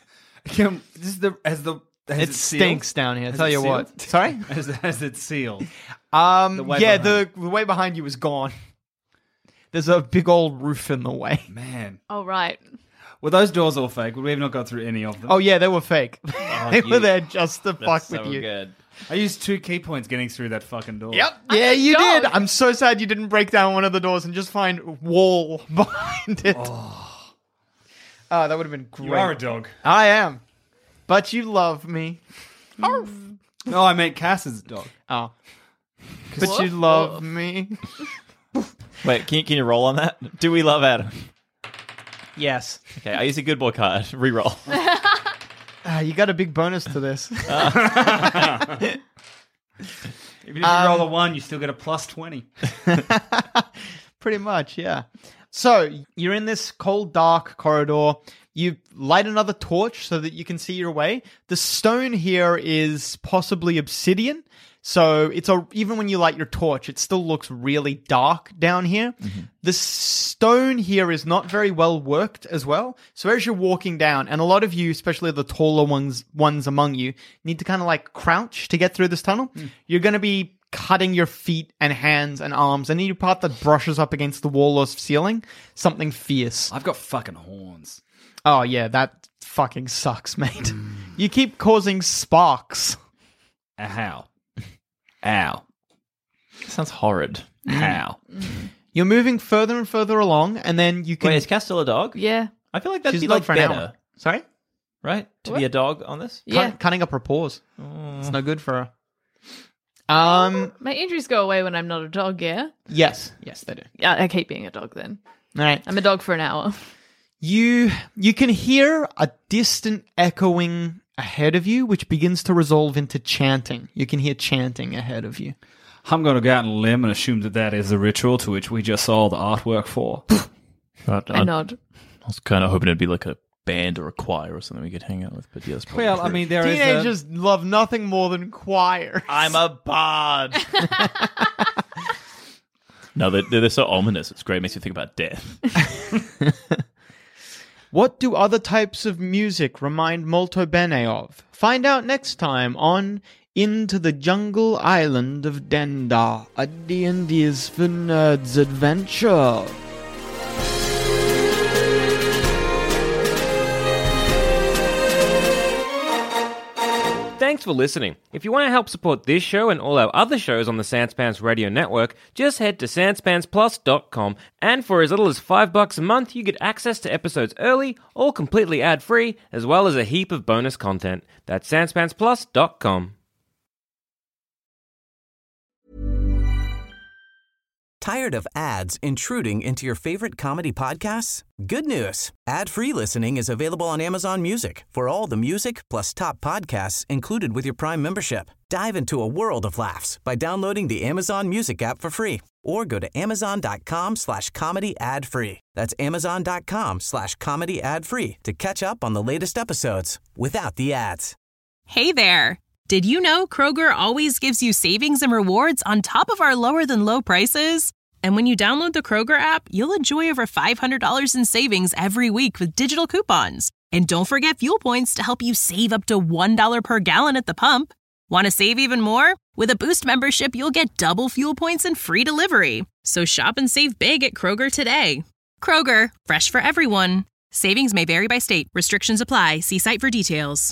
It stinks down here. I tell you what. Sorry? Has it sealed? The way way behind you is gone. There's a big old roof in the way. Man. Oh, right. Were those doors all fake? Would we have not got through any of them? Oh, yeah, they were fake. They were there just to fuck with you. Good. I used 2 key points getting through that fucking door. Yep. Yeah, you did. I'm so sad you didn't break down one of the doors and just find wall behind it. Oh, that would have been great. You are a dog. I am. But you love me. No, I meant Cass's dog. Oh. But you love me. Wait, can you roll on that? Do we love Adam? Yes. Okay, I use a good boy card. Reroll. You got a big bonus to this. Even if you roll a 1, you still get a plus 20. Pretty much, yeah. So, you're in this cold, dark corridor. You light another torch so that you can see your way. The stone here is possibly obsidian. So, even when you light your torch, it still looks really dark down here. Mm-hmm. The stone here is not very well worked as well. So, as you're walking down, and a lot of you, especially the taller ones among you, need to kind of like crouch to get through this tunnel. You're going to be cutting your feet and hands and arms. Any part that brushes up against the wall or ceiling, something fierce. I've got fucking horns. Oh, yeah, that fucking sucks, mate. You keep causing sparks. How? Ow. Sounds horrid. How? You're moving further and further along, and then you can... Wait, is Cass still a dog? Yeah. I feel like that'd She's be a dog like for an better. hour. Sorry? Right? To What? be a dog on this? Yeah. Cutting up her paws. It's no good for her. My injuries go away when I'm not a dog, yeah? Yes, they do. Yeah, I keep being a dog then. All right. I'm a dog for an hour. You can hear a distant echoing ahead of you, which begins to resolve into chanting. You can hear chanting ahead of you. I'm going to go out on a limb and assume that is the ritual to which we just saw the artwork for. I nod. I was kind of hoping it'd be like a band or a choir or something we could hang out with, but yeah, that's probably Well, true. I mean, there is Teenagers love nothing more than choir. I'm a bard. No, they're so ominous. It's great. It makes you think about death. What do other types of music remind Molto Bene of? Find out next time on Into the Jungle Island of Dendar, a D&D's for Nerds adventure. Thanks for listening. If you want to help support this show and all our other shows on the Sanspants Radio Network, just head to sanspantsplus.com, and for as little as $5 a month, you get access to episodes early, all completely ad-free, as well as a heap of bonus content. That's sanspantsplus.com. Tired of ads intruding into your favorite comedy podcasts? Good news. Ad-free listening is available on Amazon Music for all the music plus top podcasts included with your Prime membership. Dive into a world of laughs by downloading the Amazon Music app for free or go to amazon.com/comedy ad-free. That's amazon.com/comedy ad-free to catch up on the latest episodes without the ads. Hey there. Did you know Kroger always gives you savings and rewards on top of our lower-than-low prices? And when you download the Kroger app, you'll enjoy over $500 in savings every week with digital coupons. And don't forget fuel points to help you save up to $1 per gallon at the pump. Want to save even more? With a Boost membership, you'll get double fuel points and free delivery. So shop and save big at Kroger today. Kroger, fresh for everyone. Savings may vary by state. Restrictions apply. See site for details.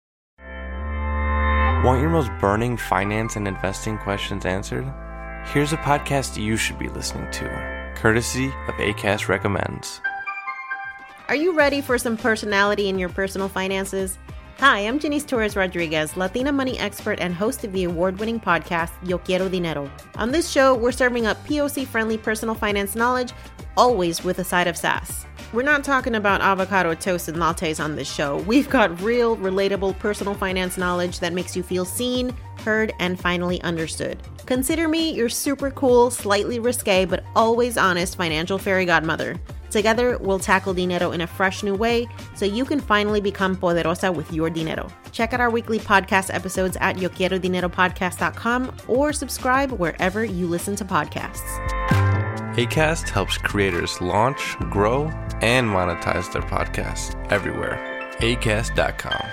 Want your most burning finance and investing questions answered? Here's a podcast you should be listening to, courtesy of Acast Recommends. Are you ready for some personality in your personal finances? Hi, I'm Janice Torres Rodriguez, Latina money expert and host of the award-winning podcast, Yo Quiero Dinero. On this show, we're serving up POC-friendly personal finance knowledge, always with a side of sass. We're not talking about avocado toast and lattes on this show. We've got real, relatable personal finance knowledge that makes you feel seen, heard, and finally understood. Consider me your super cool, slightly risque, but always honest financial fairy godmother. Together, we'll tackle dinero in a fresh new way so you can finally become poderosa with your dinero. Check out our weekly podcast episodes at yoquierodineropodcast.com or subscribe wherever you listen to podcasts. Acast helps creators launch, grow, and monetize their podcasts everywhere. Acast.com.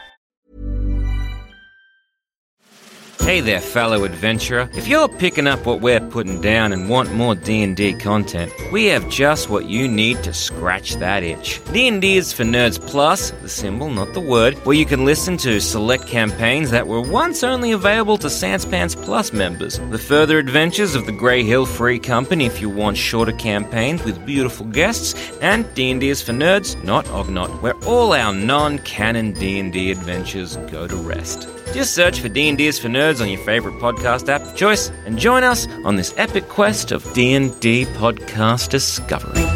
Hey there, fellow adventurer. If you're picking up what we're putting down and want more D&D content, we have just what you need to scratch that itch. D&D is for Nerds Plus, the symbol, not the word, where you can listen to select campaigns that were once only available to Sanspants Plus members. The further adventures of the Grey Hill Free Company if you want shorter campaigns with beautiful guests, and D&D is for Nerds, not Ognot, where all our non-canon D&D adventures go to rest. Just search for D&D is for Nerds on your favorite podcast app of choice and join us on this epic quest of D&D podcast discovery.